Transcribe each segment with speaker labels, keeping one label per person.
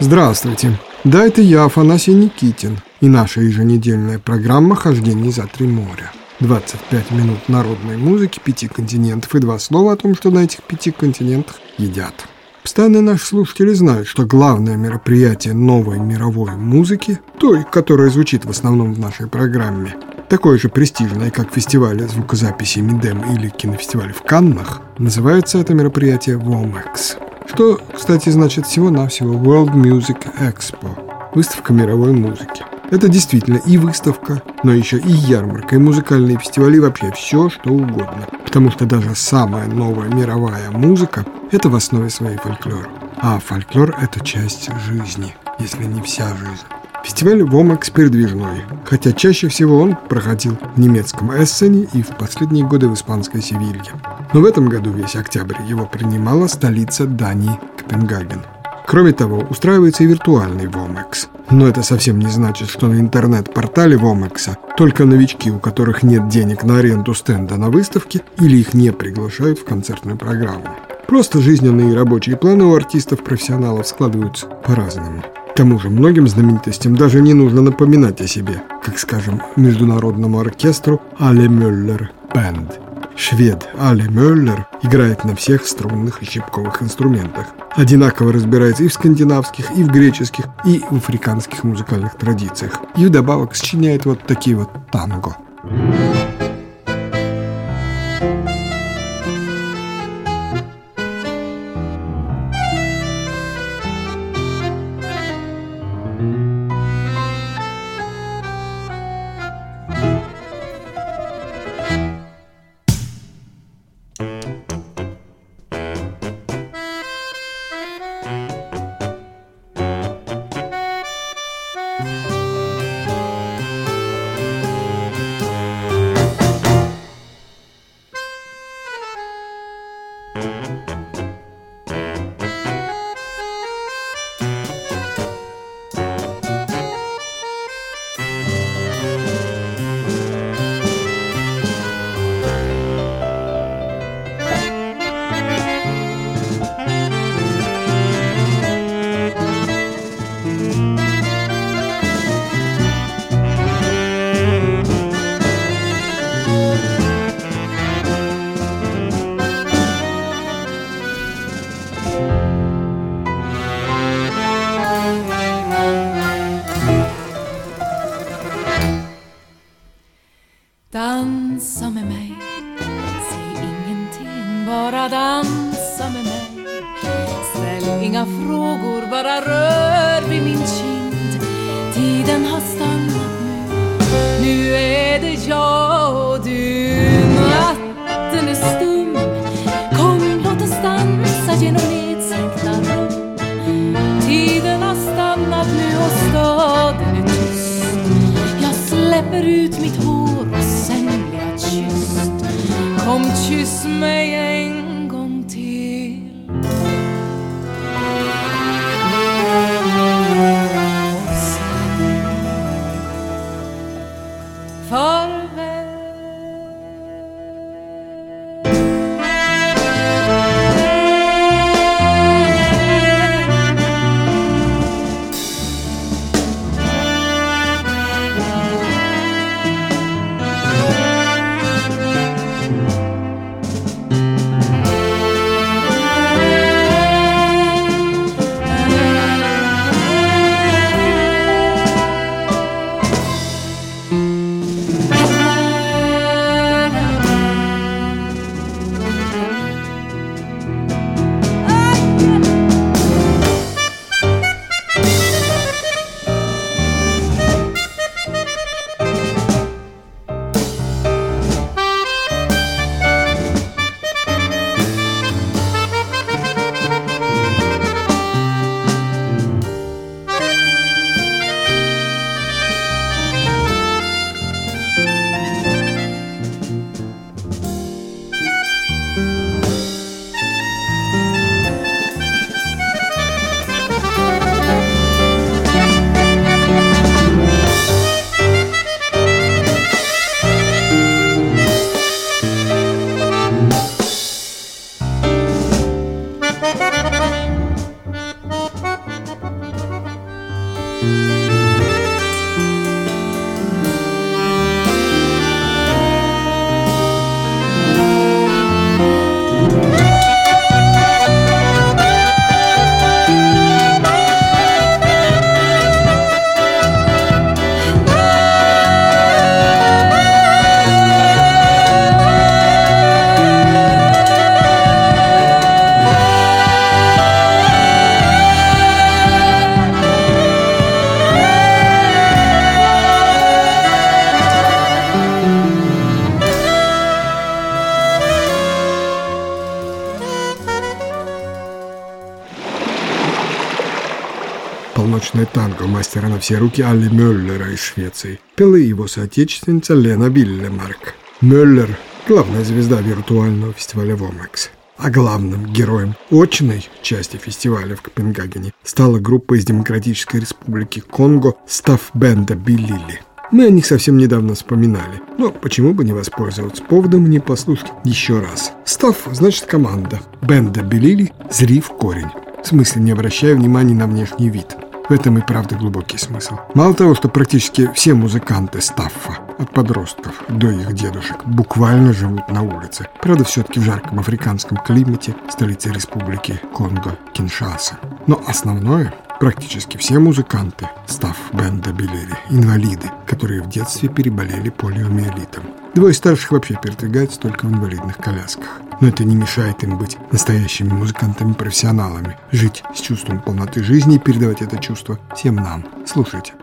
Speaker 1: Здравствуйте! Да, это я, Афанасий Никитин, и наша еженедельная программа «Хождение за три моря». 25 минут народной музыки 5 континентов и 2 слова о том, что на этих 5 континентах едят. Постоянные наши слушатели знают, что главное мероприятие новой мировой музыки, той, которая звучит в основном в нашей программе, такое же престижное, как фестиваль звукозаписи Мидем или кинофестиваль в Каннах, называется это мероприятие WOMEX. Что, кстати, значит всего-навсего World Music Expo – выставка мировой музыки. Это действительно и выставка, но еще и ярмарка, и музыкальные фестивали, и вообще все, что угодно. Потому что даже самая новая мировая музыка – это в основе своей фольклор. А фольклор – это часть жизни, если не вся жизнь. Фестиваль WOMEX передвижной, хотя чаще всего он проходил в немецком Эссене и в последние годы в испанской Севилье. Но в этом году весь октябрь его принимала столица Дании Копенгаген. Кроме того, устраивается и виртуальный WOMEX. Но это совсем не значит, что на интернет-портале WOMEX только новички, у которых нет денег на аренду стенда на выставке, или их не приглашают в концертную программу. Просто жизненные и рабочие планы у артистов-профессионалов складываются по-разному. К тому же многим знаменитостям даже не нужно напоминать о себе, как, скажем, международному оркестру Але Мюллер Бэнд. Швед Але Мюллер играет на всех струнных и щипковых инструментах. Одинаково разбирается и в скандинавских, и в греческих, и в африканских музыкальных традициях. И вдобавок сочиняет вот такие вот танго.
Speaker 2: Dansa med mig, säg ingenting, bara dansa med mig. Ställ inga frågor, bara rör vid min kind. Tiden har stannat nu är det jag och du. Natten är stum, kom låt oss dansa genom nedsänkta rum. Tiden har stannat nu och staden är tyst. Jag släpper ut mitt hår och sen blir jag kysst. Kom kyss mig en gång till. Och sen farväl.
Speaker 1: «Восточное танго» мастера на все руки Алли Мюллера из Швеции. Пела его соотечественница Лена Виллемарк. Мюллер – главная звезда виртуального фестиваля Вомекс. А главным героем очной части фестиваля в Копенгагене стала группа из Демократической Республики Конго «Стафф Бенда Билили». Мы о них совсем недавно вспоминали, но почему бы не воспользоваться поводом и не послушать еще раз. «Стафф» значит «команда», «Бенда Билили» – «зри в корень». В смысле, не обращая внимания на внешний вид. В этом и правда глубокий смысл. Мало того, что практически все музыканты Стаффа, от подростков до их дедушек, буквально живут на улице. Правда, все-таки в жарком африканском климате столицы республики Конго-Киншаса. Но основное, практически все музыканты Стафф Бенда Билили – инвалиды, которые в детстве переболели полиомиелитом. Двое старших вообще передвигаются только в инвалидных колясках. Но это не мешает им быть настоящими музыкантами-профессионалами, жить с чувством полноты жизни и передавать это чувство всем нам. Слушайте.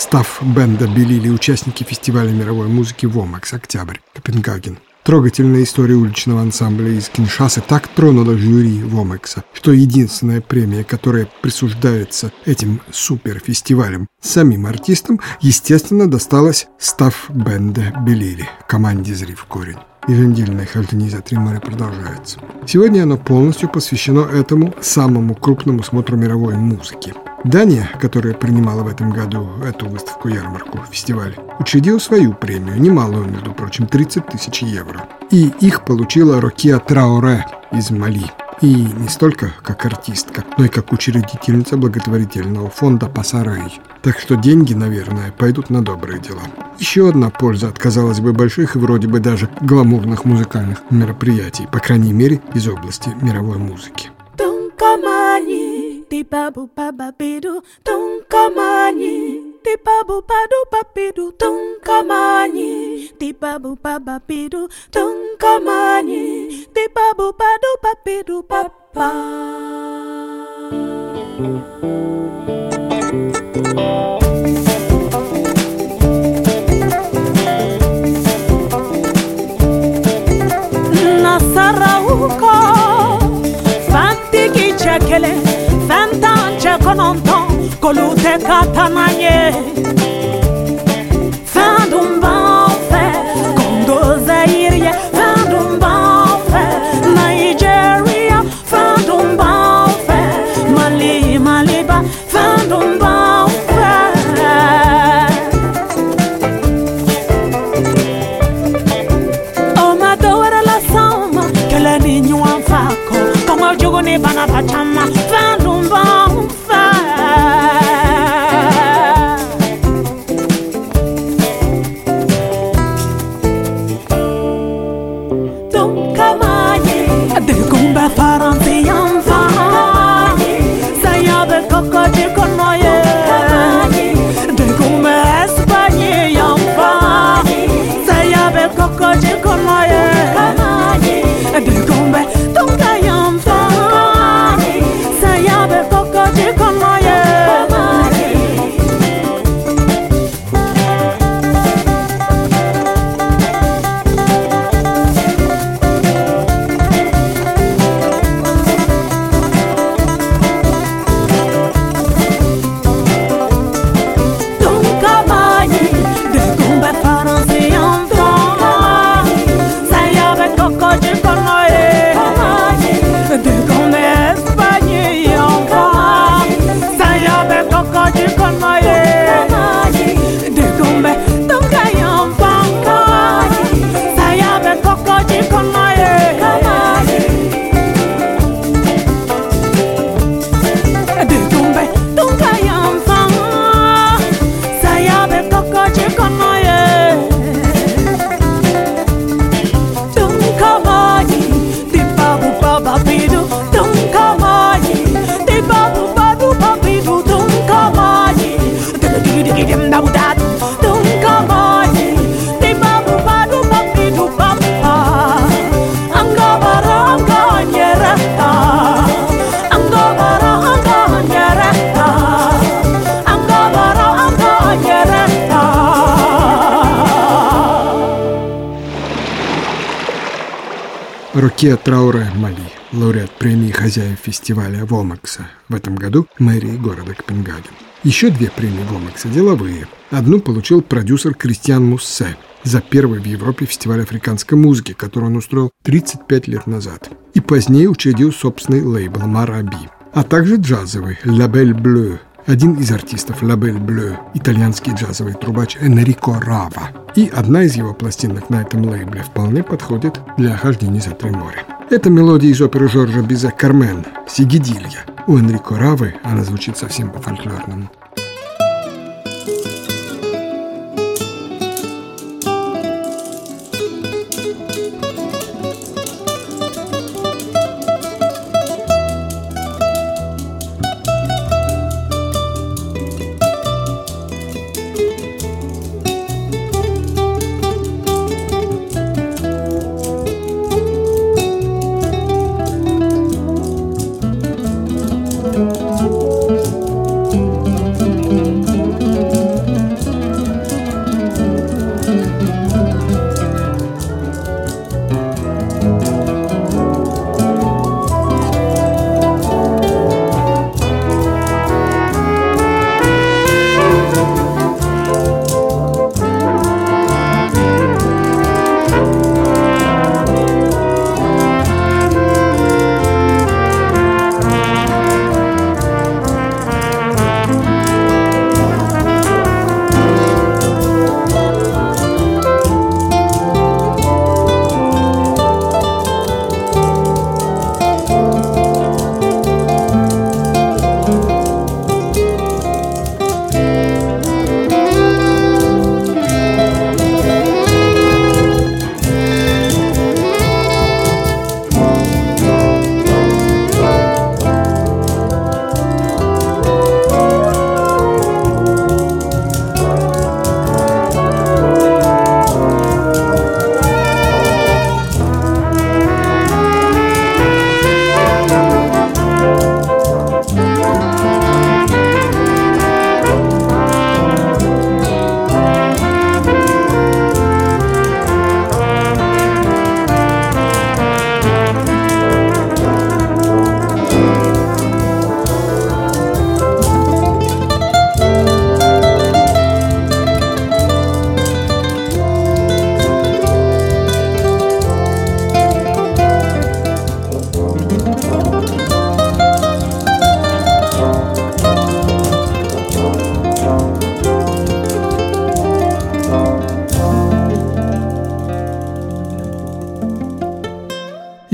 Speaker 1: Став бенда Белили, участники фестиваля мировой музыки «Вомакс. Октябрь. Копенгаген». Трогательная история уличного ансамбля из Киншасы так тронула жюри «Вомакса», что единственная премия, которая присуждается этим суперфестивалем самим артистам, естественно, досталась став бенда Белили, команде «Зрив корень». Еженедельное хождение за 3 моря продолжается. Сегодня оно полностью посвящено этому самому крупному смотру мировой музыки. Дания, которая принимала в этом году эту выставку-ярмарку, фестиваль, учредила свою премию, немалую, между прочим, 30 000 евро. И их получила Рокия Трауре из Мали. И не столько как артистка, но и как учредительница благотворительного фонда «Пасарей». Так что деньги, наверное, пойдут на добрые дела. Еще одна польза от, казалось бы, больших и вроде бы даже гламурных музыкальных мероприятий, по крайней мере, из области мировой музыки.
Speaker 3: Kele fantanche kononton kolute katananye fandumba fe kondo Zaire fandumba fe Nigeria fandumba fe Maliba fandumba fe o madora la soma kele ninyo anfako como jogo ne bana pachama fandumba fa donc kamanye de gumba faranti yanfa saya be koko de konoye de gumba Espagne yanfa saya be koko de konoye de gumba tonga yanfa saya be koko de konoye
Speaker 1: Рокия Трауре, Мали, лауреат премии хозяев фестиваля «Вомакса» в этом году мэрии города Копенгаген. Еще 2 премии «Вомакса» деловые. Одну получил продюсер Кристиан Муссе за первый в Европе фестиваль африканской музыки, который он устроил 35 лет назад. И позднее учредил собственный лейбл «Мараби». А также джазовый «La Belle Bleue». Один из артистов «La Belle Bleue» – итальянский джазовый трубач Энрико Рава. И одна из его пластинок на этом лейбле вполне подходит для хождения за 3 моря. Это мелодия из оперы Жоржа Бизе «Кармен» «Сигидилья». У Энрико Равы она звучит совсем по-фольклорному.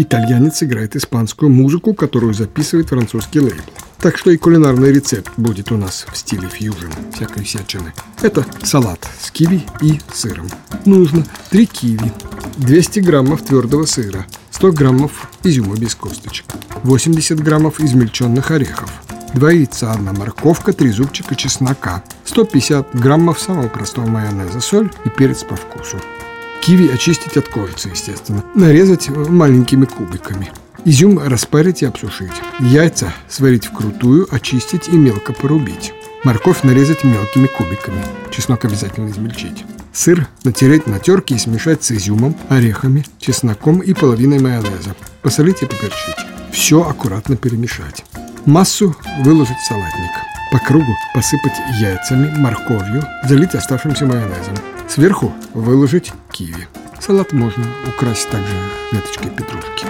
Speaker 1: Итальянец играет испанскую музыку, которую записывает французский лейбл. Так что и кулинарный рецепт будет у нас в стиле фьюжн, всякой всячины. Это салат с киви и сыром. Нужно 3 киви, 200 граммов твердого сыра, 100 граммов изюма без косточек, 80 граммов измельченных орехов, 2 яйца, 1 морковка, 3 зубчика чеснока, 150 граммов самого простого майонеза, соль и перец по вкусу. Киви очистить от кожицы, естественно, нарезать маленькими кубиками. Изюм распарить и обсушить. Яйца сварить вкрутую, очистить и мелко порубить. Морковь нарезать мелкими кубиками. Чеснок обязательно измельчить. Сыр натереть на терке и смешать с изюмом, орехами, чесноком и половиной майонеза. Посолить и поперчить. Все аккуратно перемешать. Массу выложить в салатник. По кругу посыпать яйцами, морковью, залить оставшимся майонезом. Сверху выложить киви. Салат можно украсить также веточкой петрушки.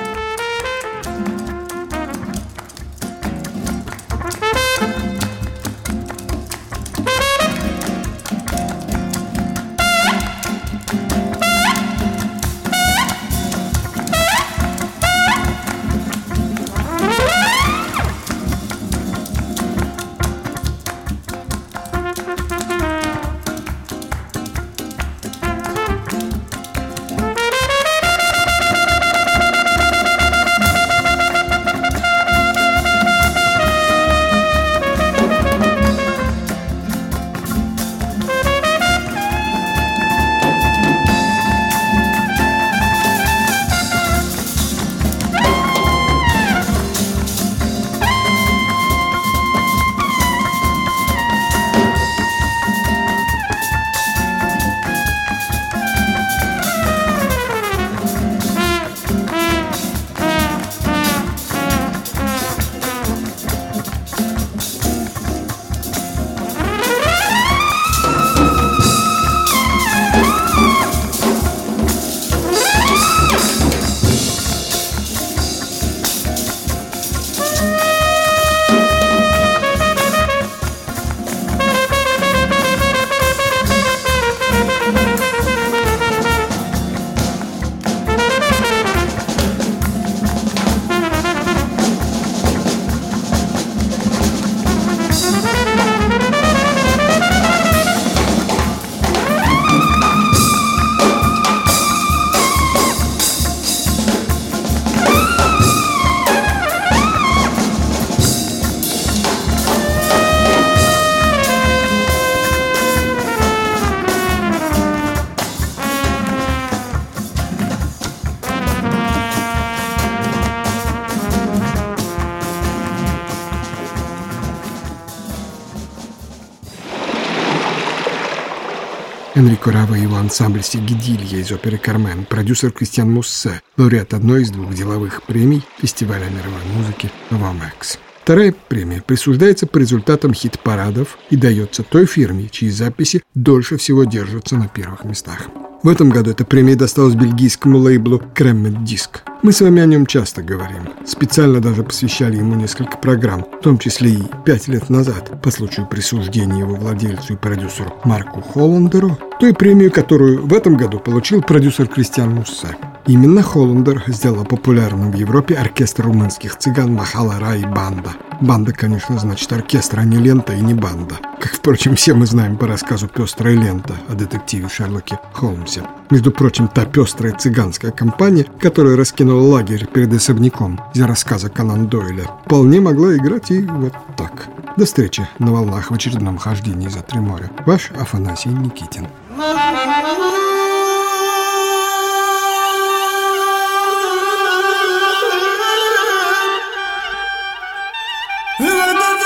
Speaker 1: Энрико Рава и его ансамбль «Сигидилья» из оперы «Кармен», продюсер Кристиан Муссе, лауреат одной из 2 деловых премий фестиваля мировой музыки «Новамекс». Вторая премия присуждается по результатам хит-парадов и дается той фирме, чьи записи дольше всего держатся на первых местах. В этом году эта премия досталась бельгийскому лейблу Креммет Диск. Мы с вами о нем часто говорим. Специально даже посвящали ему несколько программ, в том числе и 5 лет назад, по случаю присуждения его владельцу и продюсеру Марку Холландеру, той премию, которую в этом году получил продюсер Кристиан Муссе. Именно Холландер сделал популярным в Европе оркестр румынских цыган Махалара и Банда. Банда, конечно, значит оркестр, а не лента и не банда. Как, впрочем, все мы знаем по рассказу «Пестрая лента» о детективе Шерлоке Холмсе. Между прочим, та пестрая цыганская компания, которая раскинула лагерь перед особняком из рассказа Конан Дойля, вполне могла играть и вот так. До встречи на волнах в очередном хождении за 3 моря. Ваш Афанасий Никитин.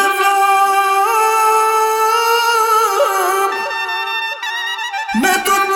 Speaker 4: Me